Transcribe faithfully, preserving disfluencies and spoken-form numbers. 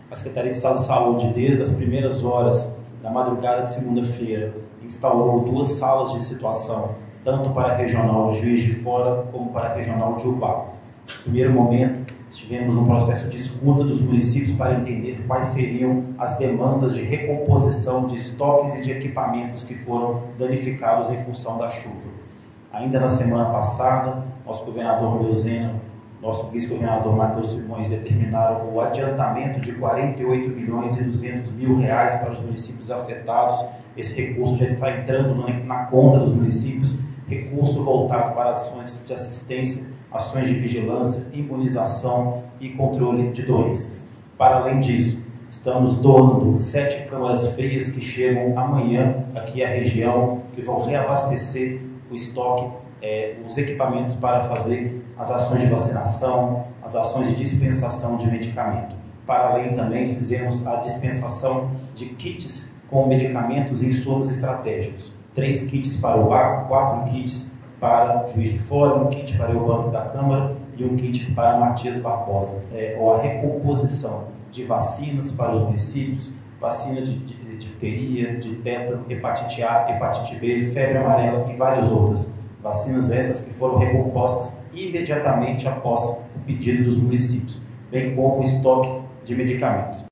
A Secretaria de Estado de Saúde, desde as primeiras horas da madrugada de segunda-feira, instalou duas salas de situação, tanto para a regional de Juiz de Fora como para a regional de Ubá. No primeiro momento, estivemos no processo de escuta dos municípios para entender quais seriam as demandas de recomposição de estoques e de equipamentos que foram danificados em função da chuva. Ainda na semana passada, nosso governador Meuzena, nosso vice-governador Matheus Simões determinaram o adiantamento de quarenta e oito milhões e duzentos mil reais para os municípios afetados. Esse recurso já está entrando na conta dos municípios, recurso voltado para ações de assistência, ações de vigilância, imunização e controle de doenças. Para além disso, estamos doando sete câmaras frias que chegam amanhã aqui à região, que vão reabastecer o estoque, é, os equipamentos para fazer as ações de vacinação, as ações de dispensação de medicamento. Para além também fizemos a dispensação de kits com medicamentos e insumos estratégicos. Três kits para o B A C, quatro kits para Juiz de Fora, um kit para o Banco da Câmara e um kit para Matias Barbosa. É, ou a recomposição de vacinas para os municípios, vacina de, de, de difteria, de tétano, hepatite A, hepatite B, febre amarela e várias outras. Vacinas essas que foram recompostas imediatamente após o pedido dos municípios, bem como o estoque de medicamentos.